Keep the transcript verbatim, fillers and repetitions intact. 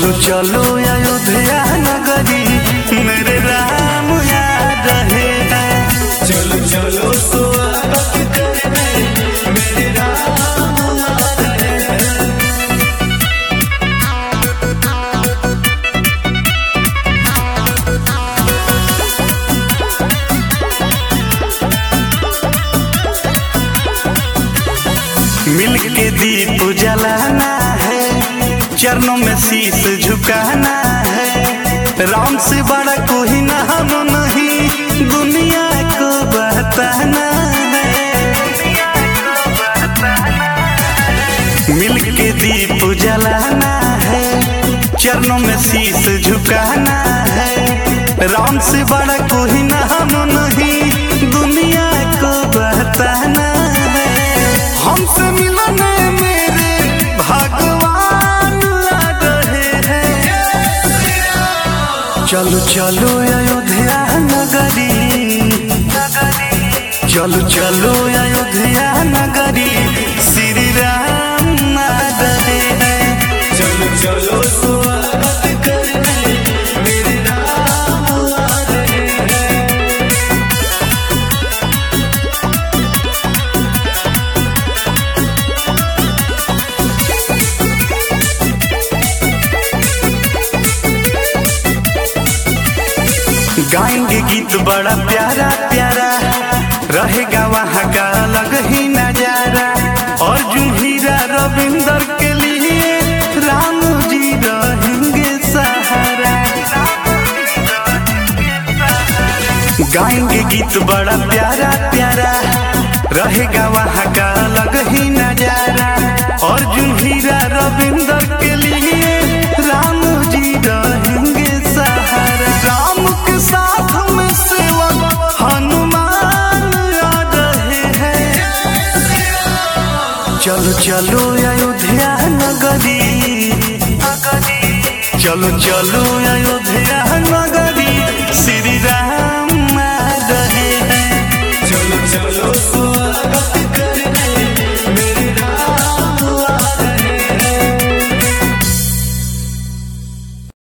चलो चलो अयोध्या नगरी मेरे राम याद रहे। चलो चलो स्वागत करने मेरे राम याद रहे। मिल के दीप जलाना है, चरणों में शीश झुकाना है। राम से बड़ा कोई नाम नहीं दुनिया को बताना है। मिल के दीप जलाना है, चरणों में शीश झुकाना है। राम से बड़ा कोई नाम नहीं दुनिया को बताना है। हमसे मिलने मेरे भगवान आ रहे हैं। चलो चलो अयोध्या नगरी, चलो चलो अयोध्या नगरी श्री राम आ रहे हैं। चलो चलो स्वागत करने मेरे राम आ रहे हैं। गाएंगे गीत बड़ा प्यारा प्यारा, रहेगा वहाँ का अलग ही नजारा। अर्जुन हीरा रविंदर के लिए राम जी रहेंगे सहारा। गाएंगे गीत बड़ा प्यारा प्यारा, रहेगा वहाँ का अलग ही नजारा। अर्जुन हीरा रविंदर के लिए राम जी रहेंगे सहारा। राम के साथ में सेवक हनुमान आ रहे हैं। चलो चलो अयोध्या नगरी, चलो चलो अयोध्या